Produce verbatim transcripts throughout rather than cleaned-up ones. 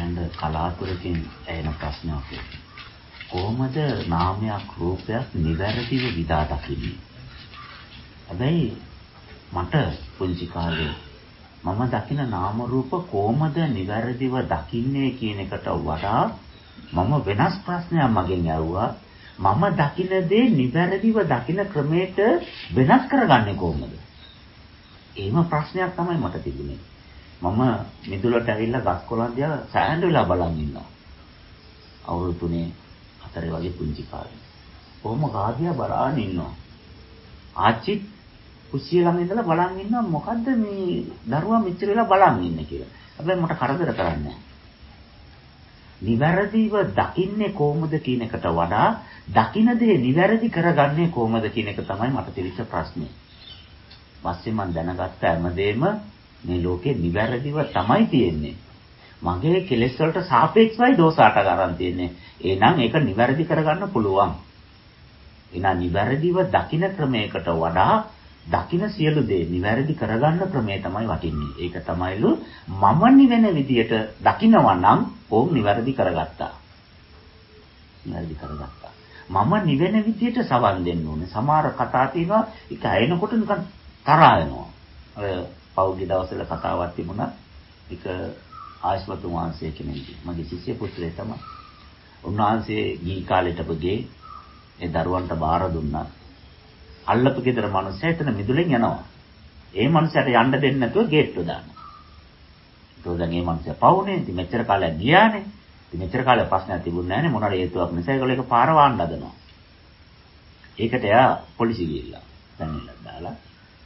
සෑහෙන කලාතුරකින් එන ප්‍රශ්නයක්. කොහොමද නාමයක් රූපයක් නිවැරදිව විදා දකින්නේ? හැබැයි මට පුංචි කාලේ මම දකින නාම රූප කොහොමද නිවැරදිව දකින්නේ කියන එකට වඩා මම වෙනස් ප්‍රශ්නයක් මගෙන් ඇහුවා. මම දකින දේ නිවැරදිව දකින ක්‍රමයට වෙනස් කරගන්නේ කොහොමද? එහෙම ප්‍රශ්නයක් තමයි මට තිබුණේ. මම මිදුලට ඇවිල්ලා ගස් කොළන් දිහා සෑහෙන වෙලා බලන් ඉන්නවා. අවුරුදු තුනේ හතරේ වගේ පුංචි කාලේ. කොහොම ගාදියා බලාගෙන ඉන්නවා. ආච්චි කුස්සිය ළඟ ඉඳලා බලන් ඉන්නවා මොකද්ද මේ දරුවා මෙච්චර වෙලා බලන් ඉන්නේ කියලා. හැබැයි මට කරදර කරන්නේ නැහැ. නිවැරදිව දකින්නේ කොහොමද කියන එකට වඩා දකින්න දේ නිවැරදි කරගන්නේ කොහොමද කියන එක තමයි මට තිබිච්ච ප්‍රශ්නේ. ඊපස්සේ මම දැනගත්ත හැමදේම මේ ලෝකේ නිවැරදිව තමයි තියෙන්නේ. මගේ කෙලෙස් වලට සාපේක්ෂවයි දෝෂාට ගන්න තියෙන්නේ. එහෙනම් ඒක නිවැරදි කරගන්න පුළුවන්. එහෙනම් නිවැරදිව දකින්න ක්‍රමයකට වඩා දකින්න සියලු දේ නිවැරදි කරගන්න ක්‍රමය තමයි වටින්නේ. ඒක තමයිලු මම නිවෙන විදියට දකින්නවා නම් ඕම් නිවැරදි කරගත්තා. නිවැරදි කරගත්තා. මම නිවෙන විදියට සවන් දෙන්න ඕනේ. සමහර කතා තියෙනවා ඒක ඇයෙනකොට නිකන් තරහා යනවා. ඔය පෞද්ගලික දවස්වල කතාවක් තිබුණා. ඒක ආයස්මතු වහන්සේ කෙනෙක්ගේ මගේ ශිෂ්‍ය පුත්‍රය තමයි. උන්වහන්සේ ගී කාලේට පොගේ ඒ දරුවන්ට බාර දුන්නා. අල්ලපු ගෙදර මිනිස්සයා එතන මිදුලෙන් යනවා. ඒ මිනිස්සයාට යන්න දෙන්නේ නැතුව ගේට්ටුව දානවා. ඒක දැන් මේ මිනිස්සයා පවුනේ. ඉතින් මෙච්චර කාලයක් ගියානේ. ඉතින් මෙච්චර කාලයක් ප්‍රශ්නයක් තිබුණේ නැහැනේ. මොනවාරි හේතුවක් නිසා ඒගොල්ලෝ ඒක පාර වහන්න හදනවා. ඒකට එයා පොලිසිය ගිහිල්ලා දැන්ලා දාලා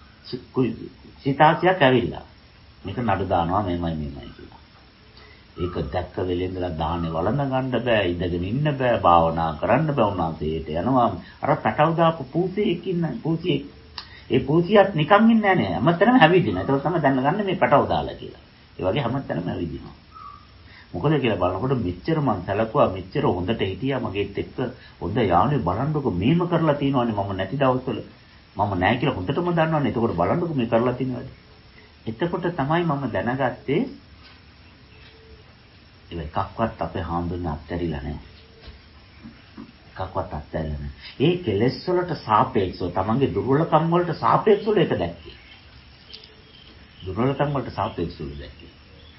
සිතාසියක් ඇවිල්ලා මේක නඩු දානවා මෙමය මෙමය කියලා. ඒක දැක්ක වෙලේ ඉඳලා දාන්නේ වළඳ ගන්න බෑ, ඉඳගෙන ඉන්න බෑ, භාවනා කරන්න බෑ. උන්වහන්සේට යනවා අර පැටව දාපු පූසියෙක් ඉන්න පූසියෙක්. ඒ පූසියත් නිකන් ඉන්නේ නැහැ නේ. හැමතැනම හැවිදිනවා. ඒක තමයි දැනගන්නේ මේ පැටව දාලා කියලා. ඒ වගේ හැමතැනම හැවිදිනවා. මොකද කියලා බලනකොට මෙච්චර මං සැලකුවා මෙච්චර හොඳට හිටියා මගේත් එක්ක හොඳ යාළුවෝ බලන්නකො මේම කරලා තියෙනවානේ මම නැති දවස්වල. මම නැහැ කියලා හොඳටම දන්නවනේ. එතකොට බලන්නකො මේ කරලා තියෙනවාද. එතකොට තමයි මම දැනගත්තේ ඒ එකක්වත් අපේ හාමුදුරනේ අත්හැරිලා නැහැ. එකක්වත් අත්හැරිලා නැහැ. ඒ කෙලෙස් වලට සාපේක්ෂව තමන්ගේ දුර්වලකම් වලට සාපේක්ෂව ඒක දැක්කේ. දුර්වලකම් වලට සාපේක්ෂව දැක්කේ.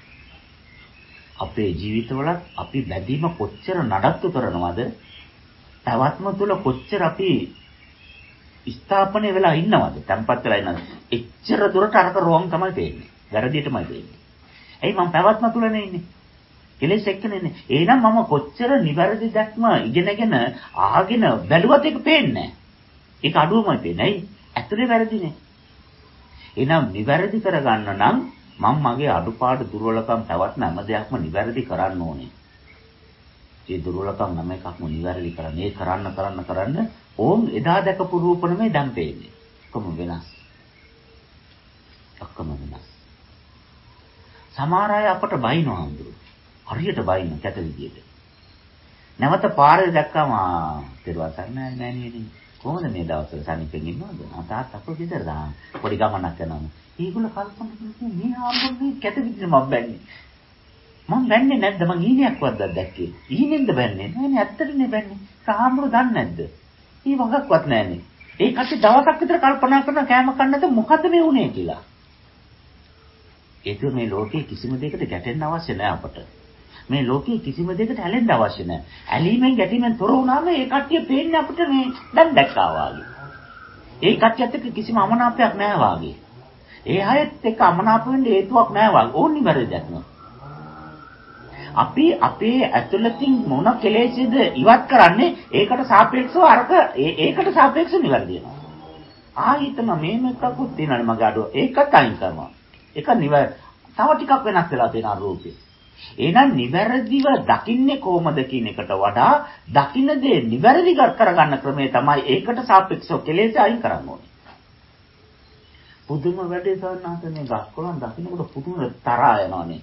අපේ ජීවිතවලත් අපි බැඳීම කොච්චර නඩත්තු කරනවද? පැවැත්ම තුළ කොච්චර අපි ස්ථාපනය වෙලා ඉන්නවද? tempat වෙලා ඉන්නවද? එච්චර දුරට අරක රෝම් තමයි තේන්නේ. වැරදියටමයි තේන්නේ. එයි මම පැවැත්ම තුළනේ ඉන්නේ. කෙලෙස් එක්කනේ. එහෙනම් මම කොච්චර නිවැරදි දැක්ම ඉගෙනගෙන ආගෙන බැලුවත් ඒක පේන්නේ නැහැ. ඒක අඩුවමයි පේන්නේ. ඇයි? ඇතුලේ වැරදිනේ. එහෙනම් නිවැරදි කරගන්න නම් මම මගේ අඩුපාඩු දුර්වලකම් පැවැත්ම හැම දෙයක්ම නිවැරදි කරන්න ඕනේ. ඒ දුර්වලකම් නම් එකක්ම නිවැරදි කරන්න. ඒ කරන්න කරන්න කරන්න ඕම් එදා දැකපු රූප නෙමෙයි දැන් පේන්නේ. ඔක්කොම වෙනස්. ඔක්කොම වෙනස්. සමහර අය අපට බයිනවා හඳුරු. හරියට බයින්න කැත විදියට. නැවත පාරේ දැක්කම පෙරවසක් නෑ නෑනේ. කොහොමද මේ දවස්වල සනිපෙන් ඉන්නවද? තාත්තා අපෝ ගෙදර දාන්න. පොඩි ගමනක් යනවා. ඒගොල්ලෝ කල්පනා කරන්නේ මේ ආම්බුනේ කැත විදියට මම බැන්නේ. මම බැන්නේ නැද්ද? මං ඊනියක්වත් දැක්කේ. ඊනින්ද බැන්නේ? නෑනේ ඇත්තටනේ බැන්නේ. සාම්බුර දන්නේ නැද්ද? ඊ වගක්වත් නෑනේ. ඒ කටි දවසක් විතර කල්පනා කරන කෑම කන්න නැත මොකද්ද මේ වුනේ කියලා. ඒක මේ ලෝකේ කිසිම දෙයකට ගැටෙන්න අවශ්‍ය නෑ අපට. මේ ලෝකේ කිසිම දෙයකට ඇලෙන්න අවශ්‍ය නැහැ. ඇලීමෙන් ගැටීමෙන් තොර වුණාම ඒ කට්ටිය පේන්නේ අපිට මේ දැන් දැක්කා වාගේ. ඒ කට්ටියත් එක්ක කිසිම අමනාපයක් නැහැ වාගේ. ඒ අයත් එක්ක අමනාප වෙන්න හේතුවක් නැහැ වාගේ. ඕනි වැරදියක් නෑ. අපි අපේ ඇතුළතින් මොන කෙලෙස්ද ඉවත් කරන්නේ ඒකට සාපේක්ෂව අරක ඒකට සාපේක්ෂව නිවැරදි වෙනවා. ආයිතම මේ මේකකුත් තියෙනවානේ මගේ අඩුව. ඒකත් අයින් කරනවා. ඒක නිවැරදි. තව ටිකක් වෙනස් වෙලා තියෙනවා රූපේ. එහෙනම් නිවැරදිව දකින්නේ කොහොමද කියන එකට වඩා දකින්න දේ නිවැරදි කරගන්න ක්‍රමය තමයි ඒකට සාපේක්ෂව කෙලෙස් අයින් කරන්න ඕනේ. පුදුම වැඩේ සවන්නාතනේ ගස්කොලන් දකින්නකොට පුදුම තරහා යනවානේ.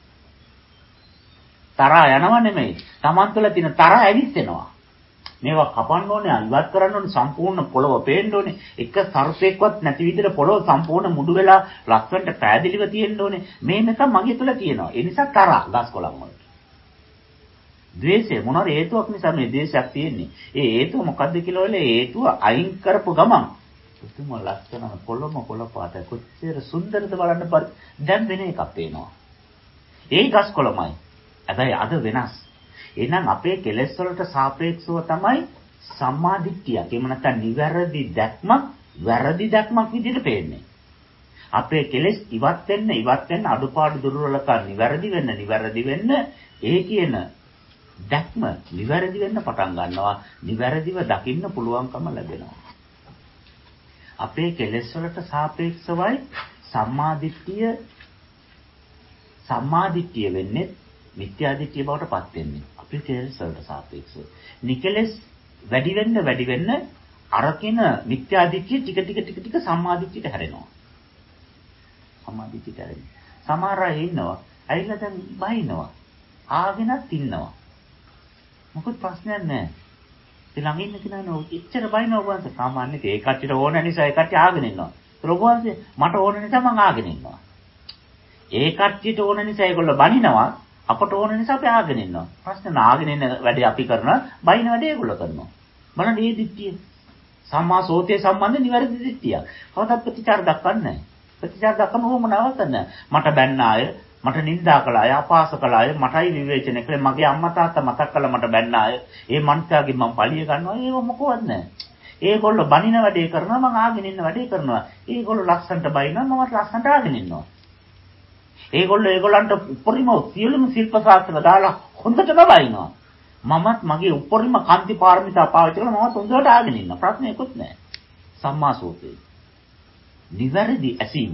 තරහා යනව නෙමෙයි. Taman තුළ තියෙන තරහ ඇවිස්සෙනවා. මේවා කපන්න ඕනේ, ඉවත් කරන්න ඕනේ, සම්පූර්ණ පොළව පේන්න ඕනේ. එක සර්පෙක්වත් නැති විදිහට පොළව සම්පූර්ණ මුඩු වෙලා ලස්සනට පෑදිලිව තියෙන්න ඕනේ. මේ මේක මගේ තුල තියෙනවා. ඒ නිසා තරහ ගස් කොළන් වලට. ද්වේෂය මොනවාර හේතුවක් නිසා මේ ද්වේෂයක් තියෙන්නේ. ඒ හේතුව මොකද්ද කියලා ඔයලා හේතුව අයින් කරපු ගමන් පුදුම ලස්සන කොළම කොළ පාට කොච්චර සුන්දරද බලන්න බෑ. දැන් වෙන එකක් පේනවා. ඒ ගස් කොළමයි. හැබැයි අද වෙනස්. එහෙනම් අපේ කෙලෙස් වලට සාපේක්ෂව තමයි සම්මාදිට්ඨිය. එහෙම නැත්නම් නිවැරදි දැක්මක් වැරදි දැක්මක් විදිහට පේන්නේ. අපේ කෙලෙස් ඉවත් වෙන්න ඉවත් වෙන්න අඩුපාඩු දුර්වලකම් නිවැරදි වෙන්න නිවැරදි වෙන්න ඒ කියන දැක්ම නිවැරදි වෙන්න පටන් ගන්නවා. නිවැරදිව දකින්න පුළුවන්කම ලැබෙනවා. අපේ කෙලෙස් වලට සාපේක්ෂවයි සම්මාදිට්ඨිය සම්මාදිට්ඨිය වෙන්නේ මිත්‍යාදිට්ඨිය බවට පත් වෙන්නේ. අපේ කෙලෙස් වලට සාපේක්ෂව. නිකලෙස් වැඩි වෙන්න වැඩි වෙන්න අරකින මිත්‍යාදිට්ඨිය ටික ටික ටික ටික සම්මාදිට්ඨියට හැරෙනවා. සම්මාදිට්ඨියට හැරෙනවා. සමහර අය ඉන්නවා. ඇවිල්ලා දැන් බයිනවා. ආගෙනත් ඉන්නවා. මොකද ප්‍රශ්නයක් නැහැ. ඒ ළඟ ඉන්න කෙනා නෝ එච්චර බයිනවා වන්ද සාමාන්‍යයෙන් ඒ කට්ටියට ඕන නිසා ඒ කට්ටිය ආගෙන ඉන්නවා. රොබෝන්සේ මට ඕන නිසා මං ආගෙන ඉන්නවා. ඒ කට්ටියට ඕන නිසා ඒගොල්ලෝ බනිනවා. අපට ඕන නිසා අපි ආගෙන ඉන්නවා. ප්‍රශ්න නාගෙන ඉන්න වැඩේ අපි කරනවා. බයින වැඩේ ඒගොල්ලෝ කරනවා. බලන්න මේ දිට්ඨිය. සම්මා සෝතේ සම්බන්ධ නිවැරදි දිට්ඨියක්. කවදාවත් ප්‍රතිචාර දක්වන්නේ නැහැ. ප්‍රතිචාර දක්වන්න ඕම නවත්තන්න. මට බැන්න අය, මට නිඳා කළ අය, අපහාස කළ අය, මටයි විවේචනය කළේ, මගේ අම්මා තාත්තා මතක් කළා මට බැන්න අය. ඒ මන්ත්‍යාගෙන් මම පලිය ගන්නවා. ඒව මොකවත් නැහැ. ඒගොල්ලෝ බනින වැඩේ කරනවා, මම ආගෙන ඉන්න වැඩේ කරනවා. ඒගොල්ලෝ ලස්සන්ට බයිනවා, මම ලස්සන්ට ආගෙන ඉන්නවා. ඒගොල්ලෝ ඒගොල්ලන්ට උපරිම සියලුම ශිල්ප ශාස්ත්‍ර දාලා හොඳටම බයිනවා. මමත් මගේ උපරිම කාන්ති පාරමිතා පාවිච්චි කරලා මමත් හොඳට ආගෙන ඉන්නවා. ප්‍රශ්නයක්වත් නැහැ. සම්මා සෝතේ. නිවැරදි ඇසීම.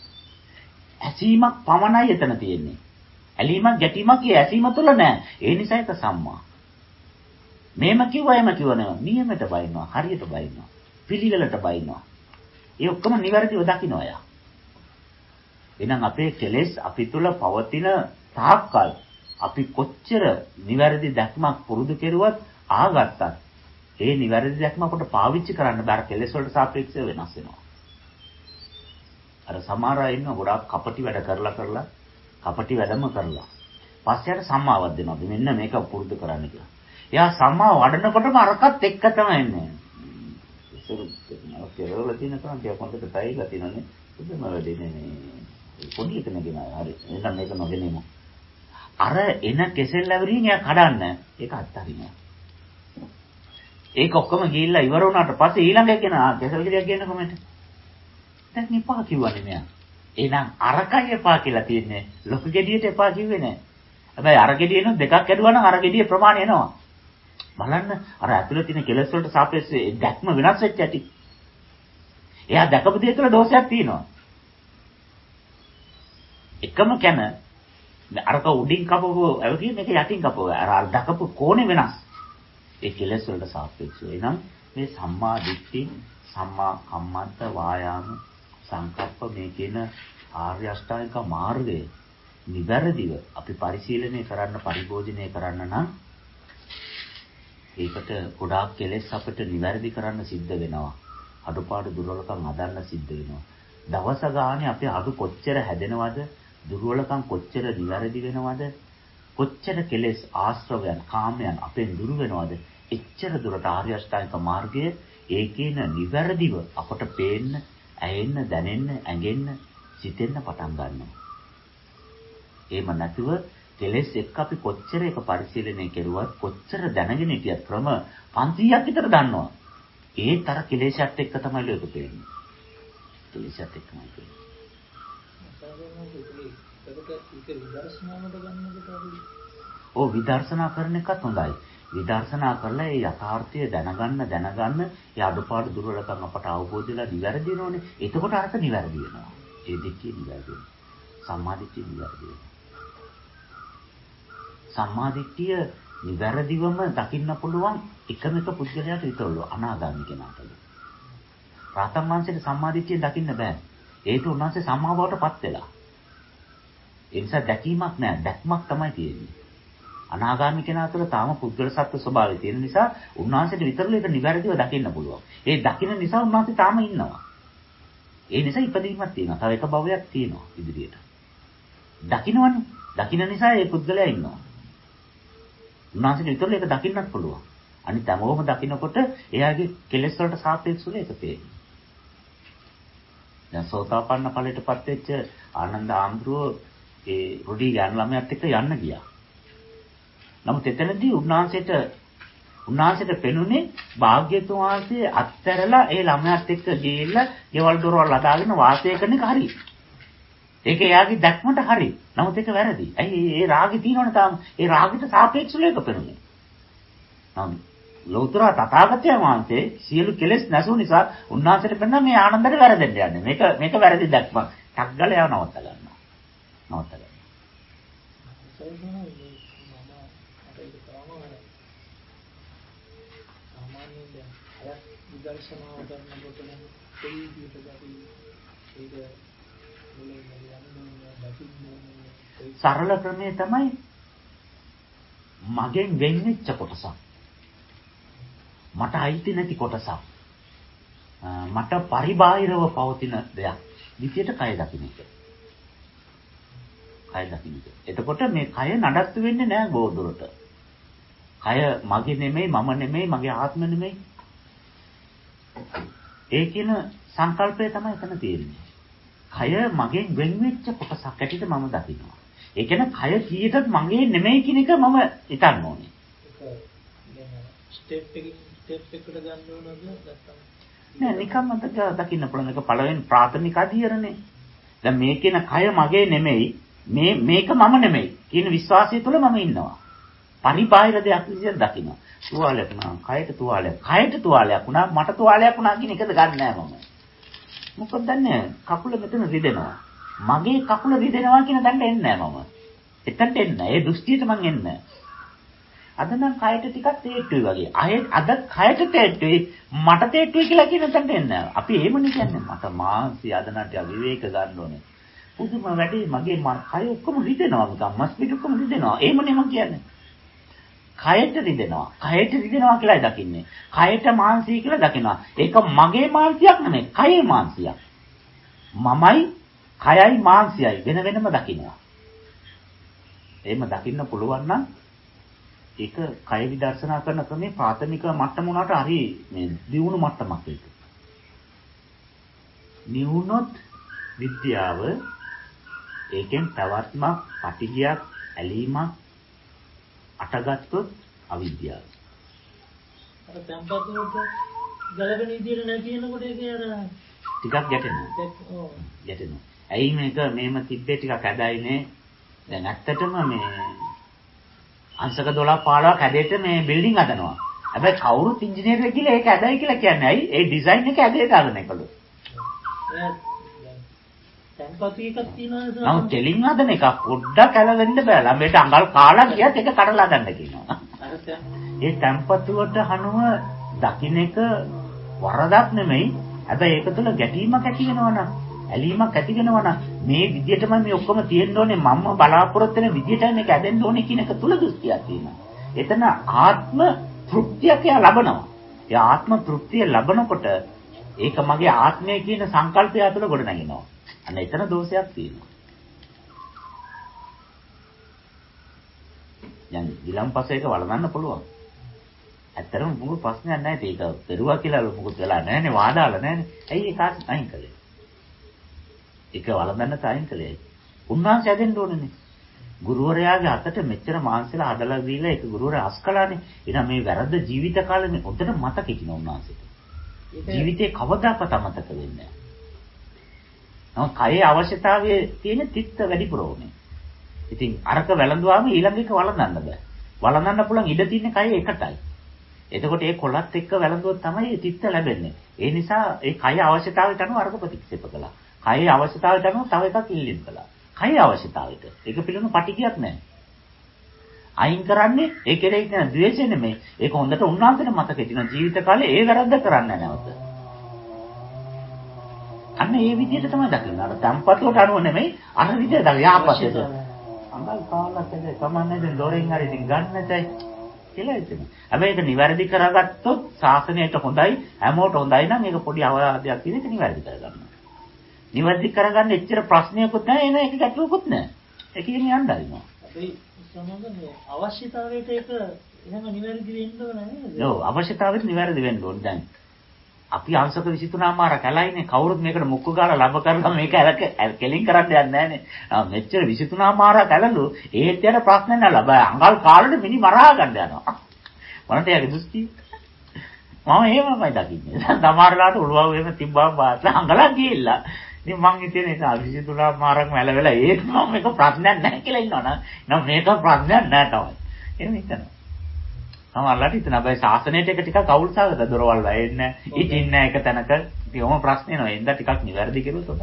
ඇසීමක් පමණයි එතන තියෙන්නේ. ඇලීමක් ගැටීමක් ඒ ඇසීම තුළ නැහැ. ඒ නිසා ඒක සම්මා. මේම කිව්වා එම කිව්ව නෙවෙයි. නියමයට බයිනවා, හරියට බයිනවා, පිළිවෙලට බයිනවා. ඒ ඔක්කොම නිවැරදිව දකින්නවා යා. එහෙනම් අපේ කෙලෙස් අපි තුළ පවතින තාක්කල් අපි කොච්චර නිවැරදි දැක්මක් පුරුදු කෙරුවත් ආගත්තත් ඒ නිවැරදි දැක්ම අපට පාවිච්චි කරන්න බැර කෙලෙස් වලට සාපේක්ෂව වෙනස් වෙනවා. අර සමහර අය ඉන්න ගොඩාක් කපටි වැඩ කරලා කරලා කපටි වැඩම කරලා පස්සේට සම්මාවක් දෙනවා. මෙන්න මේක පුරුදු කරන්න කියලා. එයා සම්මා වඩනකොටම අරකට එක්ක තමයි එන්නේ. ඒක කෙරවල තියෙන තරම් තියා කොන්දට තයිලා තියෙනනේ. පුදුම වැඩේ නේ. පොඩි එකන ගෙන හරි. එහෙනම් මේක නොගෙනෙමු. අර එන කෙසෙල් ලැබරීම එයා කඩන්න. ඒක අත්හරිනවා. ඒක ඔක්කොම ගිහිල්ලා ඉවර වුණාට පස්සේ ඊළඟ එකන කෙසෙල් ගෙඩියක් ගන්න කොමෙන්ට. දැන් එපා කිව්වනේ මෙයා. එහෙනම් අරකයි එපා කියලා තියෙන්නේ. ලොකු ගෙඩියට එපා කිව්වේ නෑ. හැබැයි අර ගෙඩියන දෙකක් ඇදුවා නම් අර ගෙඩියේ ප්‍රමාණය එනවා. බලන්න අර ඇතුළේ තියෙන කෙලෙස් වලට සාපේක්ෂව දැක්ම වෙනස් වෙච්ච ඇති. එයා දැකපු දේ තුළ දෝෂයක් තියෙනවා. එකම කැන අරක උඩින් කපපුව අවකිය මේක යටින් කපපුව. අර අර දැකපු කෝණේ වෙනස්. ඒ කෙලෙස් වලට සාපේක්ෂව. එහෙනම් මේ සම්මා දිට්ඨි, සම්මා කම්මන්ත, වායාම, සංකප්ප මේ කියන ආර්ය අෂ්ටාංගික මාර්ගය නිවැරදිව අපි පරිශීලනය කරන්න පරිභෝජනය කරන්න නම් ඒකට ගොඩාක් කෙලෙස් අපිට නිවැරදි කරන්න සිද්ධ වෙනවා. අඩුපාඩු දුර්වලකම් හදන්න සිද්ධ වෙනවා. දවස ගානේ අපේ අඩු කොච්චර හැදෙනවද? දුර්වලකම් කොච්චර නිවැරදි වෙනවද? කොච්චර කෙලෙස් ආශ්‍රවයන් කාමයන් අපෙන් දුරු වෙනවද? එච්චර දුරට ආර්ය අෂ්ටාංගික මාර්ගය ඒකේන නිවැරදිව අපට පේන්න, ඇයෙන්න, දැනෙන්න, ඇඟෙන්න, සිතෙන්න පටන් ගන්නවා. එහෙම නැතුව කෙලෙස් එක්ක අපි කොච්චර එක පරිශීලනය කෙරුවත් කොච්චර දැනගෙන හිටියත් ක්‍රම පන්සීයක් විතර දන්නවා. ඒත් අර කෙලෙසත් එක්ක තමයි ලෝක පේන්නේ. කෙලෙසත් එක්කමයි පේන්නේ. ඔව් විදර්ශනා කරන එකත් හොඳයි. විදර්ශනා කරලා ඒ යථාර්ථය දැනගන්න දැනගන්න ඒ අඩුපාඩු දුර්වලකම් අපට අවබෝධ වෙලා නිවැරදි වෙනෝනේ. එතකොට අරක නිවැරදි වෙනවා. ඒ දෙකේ නිවැරදි වෙනවා. සම්මාදිට්ඨිය නිවැරදි වෙනවා. සම්මාදිට්ඨිය නිවැරදිවම දකින්න පුළුවන් එකම එක පුද්ගලයාට විතරලු අනාගාමී කෙනාටලු. රාතන් වංශයේ සම්මාදිට්ඨිය දකින්න බෑ. ඒක උන්වහන්සේ සම්මා බවට පත් වෙලා. ඒ නිසා දැකීමක් නෑ, දැක්මක් තමයි තියෙන්නේ. අනාගාමී කෙනා තුළ තාම පුද්ගල සත්ත්ව ස්වභාවය තියෙන නිසා උන්වහන්සේට විතරලු ඒක නිවැරදිව දකින්න පුළුවන්. ඒ දකින්න නිසා උන්වහන්සේ තාම ඉන්නවා. ඒ නිසා ඉපදීමක් තියෙනවා. තව එක භවයක් තියෙනවා ඉදිරියට. දකින්නවනේ. දකින්න නිසා ඒ පුද්ගලයා ඉන්නවා. උන්වහන්සේට විතරක් ඒක දකින්නත් පුළුවන්. අනිත් හැමෝම දකින්නකොට එයාගේ කෙලෙස් වලට සාපේක්ෂව ඒක පේනවා. දැන් සෝතාපන්න ඵලයටපත් වෙච්ච ආනන්ද ආම්ද්‍රෝ ඒ රුඩි යන ළමයාත් එක්ක යන්න ගියා. නමුත් එතනදී උන්වහන්සේට උන්වහන්සේට පෙනුනේ භාග්‍යතුන් වහන්සේ අත්හැරලා ඒ ළමයාත් එක්ක ගිහිල්ලා ගෙවල් දොරවල් හදාගෙන වාසය කරන එක හරි. ඒක එයාගේ දැක්මට හරි. නමුත් ඒක වැරදි. ඇයි ඒ රාගෙ තියෙනවනේ තාම. ඒ රාගෙට සාපේක්ෂව ඒක පෙනුනේ. නම් ලෞතර තථාගතයන් වහන්සේ සියලු කෙලෙස් නැසු නිසා උන්වහන්සේට පෙන්නා මේ ආනන්දට වැරදෙන්න යන්නේ. මේක මේක වැරදි දැක්මක්. ටක් ගාලා එයාව නවත්ත ගන්නවා. නවත්ත ගන්නවා. දර්ශනාව කරනකොට නම් කොයි විදිහටද අපි ඒක සරල ක්‍රමය තමයි මගෙන් වෙන්වෙච්ච කොටසක්. මට අයිති නැති කොටසක්. මට පරිබාහිරව පවතින දෙයක්. විදියට කය දකින්න එක. කය දකින්න එක. එතකොට මේ කය නඩත්තු වෙන්නේ නැහැ බෝධුරට. කය මගේ නෙමෙයි, මම නෙමෙයි, මගේ ආත්ම නෙමෙයි. ඒ කියන සංකල්පය තමයි එතන තියෙන්නේ. කය මගෙන් වෙන් වෙච්ච කොටසක් ඇටියට මම දකිනවා. ඒ කියන්නේ කය කීයටත් මගේ නෙමෙයි කියන එක මම හිතන්න ඕනේ. ස්ටෙප් එකකින් ස්ටෙප් එකට ගන්න ඕනද නැත්නම් නෑ නිකම්ම දකින්න පුළුවන්. ඒක පළවෙනි ප්‍රාථමික අධීරණේ. දැන් මේ කියන කය මගේ නෙමෙයි, මේ මේක මම නෙමෙයි කියන විශ්වාසය තුළ මම ඉන්නවා. පරිබාහිර දෙයක් විදිහට දකිනවා. තුවාලයක් වුණා, කයට තුවාලයක්. කයට තුවාලයක් වුණා, මට තුවාලයක් වුණා කියන එකද ගන්න නෑ මම. මොකද දන්නේ කකුල මෙතන රිදෙනවා. මගේ කකුල රිදෙනවා කියන දන්න එන්නේ නෑ මම. එතනට එන්නේ. ඒ දෘෂ්ටියට මං එන්නේ. අද නම් කයට ටිකක් තේට්ටුයි වගේ. අය අද කයට තේට්ටුයි, මට තේට්ටුයි කියලා කියන තැනට එන්නේ නෑ. අපි එහෙමනේ කියන්නේ. මට මාංශي අද නම් ටික විවේක ගන්න ඕනේ. පුදුම වැඩි මගේ කය ඔක්කොම රිදෙනවා නිකන්. මස් පිට ඔක්කොම රිදෙනවා. එහෙමනේ මං කියන්නේ. කයට රිදෙනවා. කයට රිදෙනවා කියලායි දකින්නේ. කයට මාංශය කියලා දකිනවා. ඒක මගේ මාංශයක් නෙමෙයි. කයේ මාංශයක්. මමයි, කයයි, මාංශයයි වෙන වෙනම දකිනවා. එහෙම දකින්න පුළුවන් නම් ඒක කය විදර්ශනා කරන ක්‍රමේ ප්‍රාථමික මට්ටම උනාට හරි මේ දියුණු මට්ටමක් ඒක. නිවුනොත් විද්‍යාව ඒකෙන් පැවැත්මක්, පටිගයක්, ඇලීමක් අටගත්තොත් අවිද්‍යාව. අර tempatuට ගලවෙන විදියට නැතිනකොට ඒක අර ටිකක් ගැටෙනවා. ඔව්. ගැටෙනවා. ඇයි මේක මේම තිබ්බේ ටිකක් ඇදයිනේ. දැන් ඇත්තටම මේ අංශක දොළහ පහළොවක් ඇදෙට මේ බිල්ඩින් හදනවා. හැබැයි කවුරුත් ඉංජිනේරුවෙක් කියලා ඒක ඇදයි කියලා කියන්නේ ඇයි? ඒ ඩිසයින් එක ඇදේ දාගෙන එකලු. tempatu එකක් තියෙනවා. නමුත් ටෙලින් හදන එක පොඩ්ඩක් ඇලවෙන්න බෑ. ළමයට අඟල් කාලා ගියත් ඒක කඩලා ගන්න කියනවා. ඒ tempatuවට හනුව දකින්න එක වරදක් නෙමෙයි. හැබැයි ඒක තුළ ගැටීමක් ඇති වෙනවා නම්, ඇලීමක් ඇති වෙනවා නම් මේ විදියටම මේ ඔක්කොම තියෙන්න ඕනේ, මම බලාපොරොත්තු වෙන විදියටයි මේක ඇදෙන්න ඕනේ කියන එක තුළ දෘෂ්ටියක් තියෙනවා. එතන ආත්ම තෘප්තියක් එයා ලබනවා. ඒ ආත්ම තෘප්තිය ලබනකොට ඒක මගේ ආත්මය කියන සංකල්පය තුළ ගොඩ නැගෙනවා. අන්න එතන දෝෂයක් තියෙනවා. දැන් ඊළම්පස එක වළඳන්න පුළුවන්. ඇත්තටම මොකද ප්‍රශ්නයක් නැහැ. ඒක පෙරුවා කියලා මොකද වෙලා නැහැනේ, වාදාලා නැහැනේ. ඇයි ඒක අයින් කළේ? ඒක වළඳන්න තයින් කළේ. උන්වහන්සේ ඇදෙන්න ඕනනේ. ගුරුවරයාගේ අතට මෙච්චර මාංශලා හදලා දීලා ඒක ගුරුවරයා අස්කලානේ. එහෙනම් මේ වැරද්ද ජීවිත කාලෙම උන්ට මතක හිටින උන්වහන්සේට. ජීවිතේ කවදාකවත් අමතක වෙන්නේ නැහැ. නමුත් කයේ අවශ්‍යතාවයේ තියෙන තිත්ත වැඩිපුර ඕනේ. ඉතින් අරක වැළඳුවාම ඊළඟ එක වළඳන්න බෑ. වළඳන්න පුළුවන් ඉඩ තියෙන කය එකටයි. එතකොට ඒ කොළත් එක්ක වැළඳුවොත් තමයි තිත්ත ලැබෙන්නේ. ඒ නිසා ඒ කය අවශ්‍යතාවයට අනුව අරක ප්‍රතික්ෂේප කළා. කයේ අවශ්‍යතාවයට අනුව තව එකක් ඉල්ලීම් කළා. කයේ අවශ්‍යතාවයට. ඒක පිළිබඳ පටිගයක් නැහැ. අයින් කරන්නේ ඒ කෙරෙහි තියෙන ද්වේෂය නෙමෙයි. ඒක හොඳට උන්වහන්සේට මතක හිටින ජීවිත කාලේ ඒ වැරද්ද කරන්නේ නැවත. අන්න ඒ විදිහට තමයි දකින්නේ. අර tempatuට අනුව නෙමෙයි අර විදිහට යාපතේද. අඟල් කාලත් එක කමන්නේ දැන් දොරෙන් හරි ඉතින් ගන්න නැතයි කියලා හිතෙනවා. හැබැයි ඒක නිවැරදි කරගත්තොත් ශාසනයට හොඳයි, හැමෝට හොඳයි නම් ඒක පොඩි අවවාදයක් තියෙන එක නිවැරදි කරගන්න. නිවැරදි කරගන්න එච්චර ප්‍රශ්නයක්වත් නැහැ, එන එක ගැටලුවක්වත් නැහැ. ඒක කියන්නේ යන්න හරිනවා. ඒ සමග අවශ්‍යතාවයට ඒක එහෙම නිවැරදි වෙන්න ඕන නේද? ඔව් අවශ්‍යතාවයට නිවැරදි වෙන්න ඕන. දැන් අපි අංශක විසිතුනම මාර කැලයිනේ කවුරුත් මේකට මුක්කු ගාලා ලබ කරලා මේක කෙලින් කරන්න යන්නේ නැහනේ. මෙච්චර විසිතුනම මාර කැලලු ඒත් යට ප්‍රශ්න නැහැ ලබ. අඟල් කාලෙට මිනි මරා ගන්න යනවා. මොනට යාගේ දෘෂ්ටි? මම එහෙමමයි දකින්නේ. දැන් සමහරලාට උළුවව එහෙම තිබ්බම බාස්ලා අඟලක් ගිහිල්ලා. ඉතින් මං හිතේ නේ විසිතුනම මාරක් මැල වෙලා ඒක මම මේක ප්‍රශ්නයක් නැහැ කියලා ඉන්නවනම් නම් මේක ප්‍රශ්නයක් නැහැ තමයි. එහෙම හිතනවා. සමහරලාට හිතන හැබැයි ශාසනයට එක ටිකක් අවුල්සාගත දොරවල් වැයෙන්නේ ඉතින් නෑ එක තැනක ඉතින් ප්‍රශ්න එනවා එන්ද ටිකක් නිවැරදි කෙරුවොත් හොඳයි.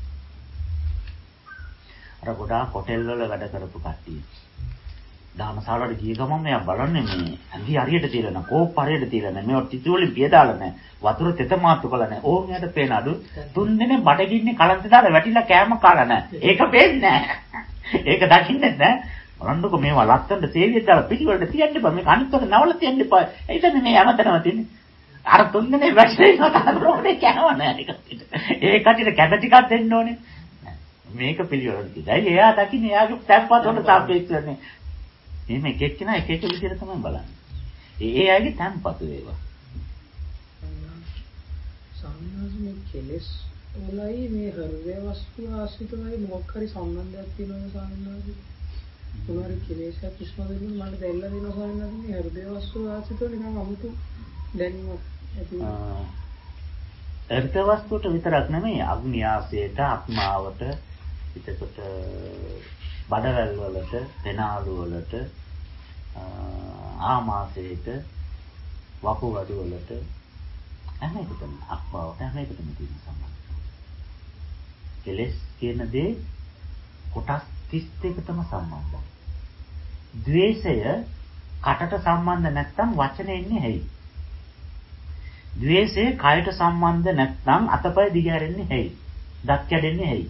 අර ගොඩාක් හොටෙල් වල වැඩ කරපු කට්ටිය දානශාලාවට ගිය ගමන් මෙයා බලන්නේ මේ ඇඟි හරියට තියලා නැහැ කෝප් හරියට තියලා නැහැ මේවා ටිතු වලින් පිය දාලා නැහැ වතුර තෙත මාතු කළා නැහැ ඕන් යට පේන අඩු තුන් දෙනේ බඩගින්නේ කලන්ත දාලා වැටිලා කෑම කාලා නැහැ ඒක පේන්නේ නැහැ ඒක දකින්නේ නැහැ බලන්නකො මේවා ලස්සනට සේවියට දාලා පිටිවලට තියන්න බෑ මේක අනිත් එක නවල තියන්න එපා ඒ කියන්නේ මේ හැමතැනම තියෙන්නේ අර තුන් දෙනේ වැටිලා කතාවරෝනේ කෑව නැහැ ඒක ඒ කටියට කැද ටිකක් දෙන්න ඕනේ මේක පිළිවෙලට කිව්වයි එයා දකින්නේ එයාගේ තැම්පත් වල සාපේක්ෂවනේ මේ එක එක්කෙනා එක එක විදිහට තමයි බලන්නේ. ඒ ඒ අයගේ තැම්පතු ඒවා. සම්මාසයේ කෙලස් වලයි මේ හෘදය වස්තු ආශ්‍රිතවයි මොකක් හරි සම්බන්ධයක් තියෙනවා සාමාන්‍යයෙන්. මොනවාරි කෙලෙසක් ඉස්මදෙන්න මට දෙල්ල දෙනවා සාමාන්‍යයෙන් මේ හෘදය වස්තු ආශ්‍රිතව නිකන් අමුතු දැනීමක් ඇති වෙනවා. හෘදය වස්තුවට විතරක් නෙමෙයි අග්නියාසයට, ආත්මාවට, පිටකට බඩවැල් වලට, පෙනාලු වලට, ආමාශයට, වකුගඩු වලට හැම එකටම අක්මාවට හැම එකටම තියෙන සම්බන්ධය. කෙලස් කියන දේ කොටස් තිස් දෙකටම සම්බන්ධයි. ද්වේෂය කටට සම්බන්ධ නැත්නම් වචනේ එන්නේ ඇයි? ද්වේෂය කයට සම්බන්ධ නැත්නම් අතපය දිගහැරෙන්නේ ඇයි? දත් කැඩෙන්නේ ඇයි?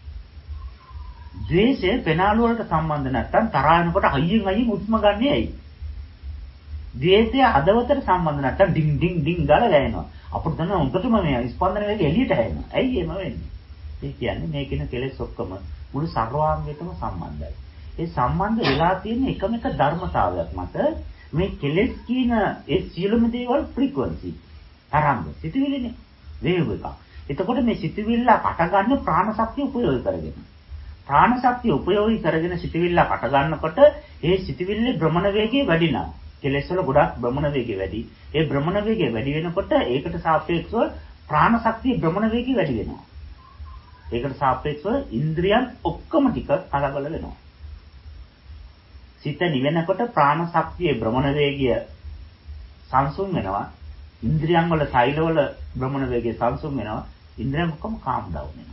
ද්වේෂය පෙනාලු වලට සම්බන්ධ නැත්නම් තරහ වෙනකොට හයියෙන් හයියෙන් උස්ම ගන්නෙ ඇයි? ද්වේෂය හදවතට සම්බන්ධ නැත්නම් ඩින් ඩින් ඩින් ගාලා ගෑනවා. අපිට දැන් උන්ටම මේ ස්පන්දන වේගය එළියට හැෙනවා. ඇයි එහෙම වෙන්නේ? ඒ කියන්නේ මේ කියන කෙලෙස් ඔක්කොම මුළු සර්වාංගයටම සම්බන්ධයි. ඒ සම්බන්ධ වෙලා තියෙන එකම එක ධර්මතාවයක් මත මේ කෙලෙස් කියන ඒ සියලුම දේවල් ෆ්‍රීකවන්සි තරංග සිතුවිලිනේ වේව් එක. එතකොට මේ සිතුවිල්ල කට ගන්න ප්‍රාණ ශක්තිය උපයෝග කරගෙන ප්‍රාණ ශක්තිය උපයෝගී කරගෙන සිතවිල්ල කට ගන්නකොට ඒ සිතවිල්ලේ භ්‍රමණ වේගය වැඩිනවා. කෙලෙස් වල ගොඩක් භ්‍රමණ වේගය වැඩි. ඒ භ්‍රමණ වේගය වැඩි වෙනකොට ඒකට සාපේක්ෂව ප්‍රාණ ශක්තිය භ්‍රමණ වේගය වැඩි වෙනවා. ඒකට සාපේක්ෂව ඉන්ද්‍රියන් ඔක්කොම ටික කලබල වෙනවා. සිත නිවෙනකොට ප්‍රාණ ශක්තියේ භ්‍රමණ වේගය සංසුන් වෙනවා. ඉන්ද්‍රියන් වල සෛල වල භ්‍රමණ වේගය සංසුන් වෙනවා. ඉන්ද්‍රියන් ඔක්කොම කාම් ඩවුන් වෙනවා.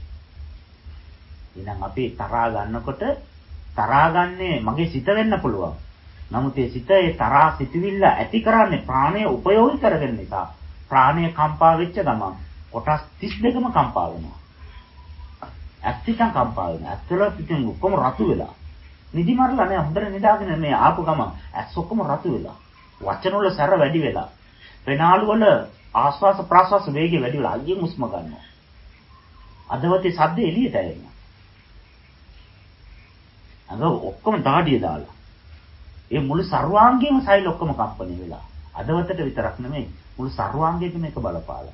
එහෙනම් අපි තරහා ගන්නකොට තරහා ගන්නේ මගේ සිත වෙන්න පුළුවන්. නමුත් ඒ සිත ඒ තරහා සිතවිල්ල ඇති කරන්නේ ප්‍රාණය උපයෝගී කරගෙන නිසා. ප්‍රාණය කම්පා වෙච්ච ගමන් කොටස් තිස් දෙකම කම්පා වෙනවා. ඇත්තටම කම්පා වෙනවා. ඇත්තල පිටින් ඔක්කොම රතු වෙලා. නිදි මරලා නෑ හොඳට නිදාගෙන මේ ආපු ගමන් ඇස් ඔක්කොම රතු වෙලා. වචන වල සැර වැඩි වෙලා. පෙනාලු වල ආස්වාස ප්‍රාස්වාස වේගය වැඩි වෙලා අයියෙන් උස්ම ගන්නවා. අදවතේ සද්ද එළියට එනවා. අඟ ඔක්කොම දාඩිය දාලා. ඒ මුළු සර්වාංගයේම සෛල ඔක්කොම කම්පණය වෙලා. අදවතට විතරක් නෙමෙයි මුළු සර්වාංගයේම මේක බලපාලා.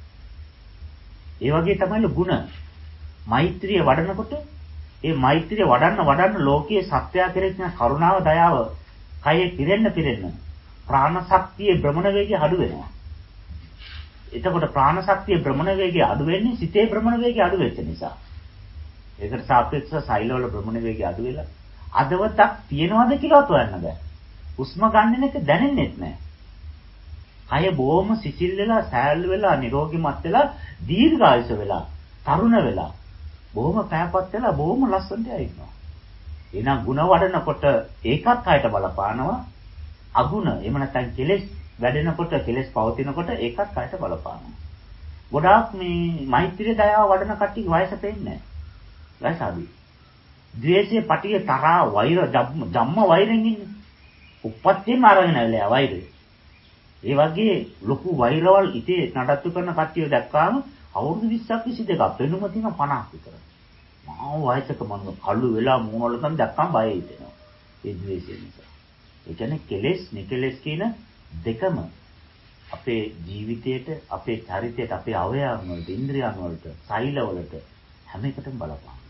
ඒ වගේ තමයි ගුණ. මෛත්‍රිය වඩනකොට ඒ මෛත්‍රිය වඩන්න වඩන්න ලෝකයේ සත්‍යය කෙරෙහි තියෙන කරුණාව දයාව කයේ පිරෙන්න පිරෙන්න ප්‍රාණ ශක්තියේ භ්‍රමණ වේගය අඩු වෙනවා. එතකොට ප්‍රාණ ශක්තියේ භ්‍රමණ වේගය අඩු වෙන්නේ සිතේ භ්‍රමණ වේගය අඩු වෙච්ච නිසා. ඒකට සාපේක්ෂව සෛලවල භ්‍රමණ වේගය අඩු වෙලා අදවතක් තියනවද කියලාත් හොයන්න බෑ. උස්ම ගන්න එක දැනෙන්නේ නැහැ. කය බොහොම සිසිල් වෙලා සෑල්ලු වෙලා නිරෝගීමත් වෙලා දීර්ඝායුෂ වෙලා තරුණ වෙලා බොහොම පෑපත් වෙලා බොහොම ලස්සනට ඉන්නවා. එහෙනම් ಗುಣ වඩනකොට ඒකත් කයට බලපානවා. අගුණ එහෙම නැත්නම් කෙලෙස් වැඩෙනකොට කෙලෙස් පවතිනකොට ඒකත් කයට බලපානවා. ගොඩාක් මේ මෛත්‍රිය දයාව වඩන කට්ටිය වයස පෙන්නේ නැහැ. වයස අඩුයි. ද්වේෂය, පටිය, තරහ, වෛර, ධම්ම වෛරෙන් ඉන්නේ. උප්පත්තියම අරගෙන ඇවිල්ලා වෛරය. ඒ වගේ ලොකු වෛරවල් ඉතේ නඩත්තු කරන කට්ටිය දැක්කාම අවුරුදු විස්සක් විසි දෙකක් වෙනුම තියෙන පනහක් විතර. මා වයසක මම කළු වෙලා මූණ වල තමයි දැක්කම බය හිතෙනවා. ඒ ද්වේෂය නිසා. ඒ කියන්නේ කෙලෙස් නිකලෙස් කියන දෙකම අපේ ජීවිතයට, අපේ චරිතයට, අපේ අවයවයන් වලට, ඉන්ද්‍රියයන් වලට, සෛල වලට හැම එකටම බලපාන.